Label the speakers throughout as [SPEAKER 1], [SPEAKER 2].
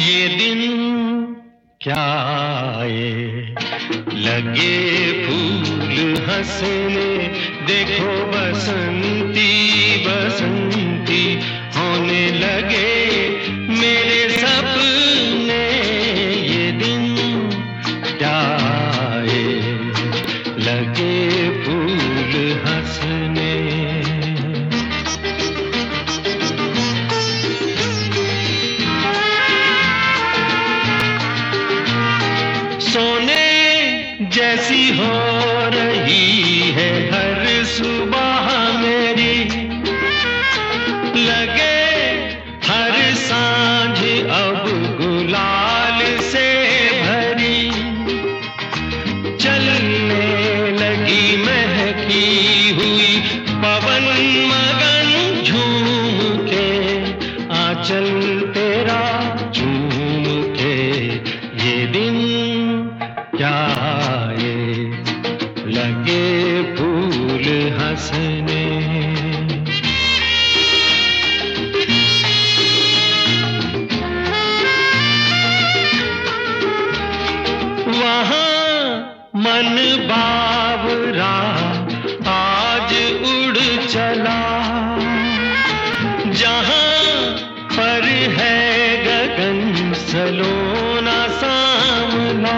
[SPEAKER 1] ये दिन क्या आए, लगे फूल हंसने, देखो बसंती बसंती होने लगे मेरे सपने। ये दिन क्या आए, लगे फूल हंसने। सोने जैसी हो रही है हर सुबह मेरी, लगे हर सांझ अब गुलाल से भरी। चलने लगी महकी हुई पवन मगन झूम के, आंचल तेरा झूम के। ये दिन क्या आए, लगे फूल हंसने। वहाँ मन बावरा आज उड़ चला, जहाँ पर है गगन सलोना सांवला।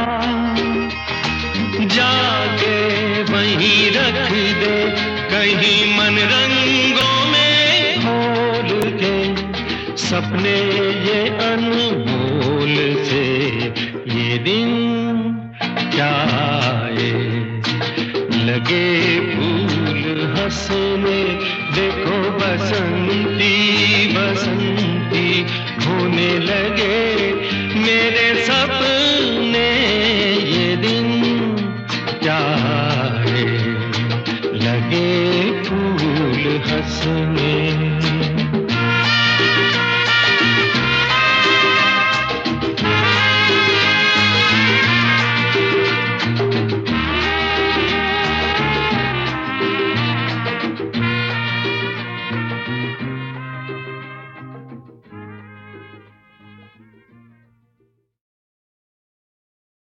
[SPEAKER 1] जाके वहीं रख दे कहीं मन रंगों में खोल के, सपने ये अनमोल से। ये दिन क्या आए, लगे फूल हंसने, देखो बसंती बसंती होने लगे मेरे सपने। ये दिन क्या आए, लगे फूल हंसने।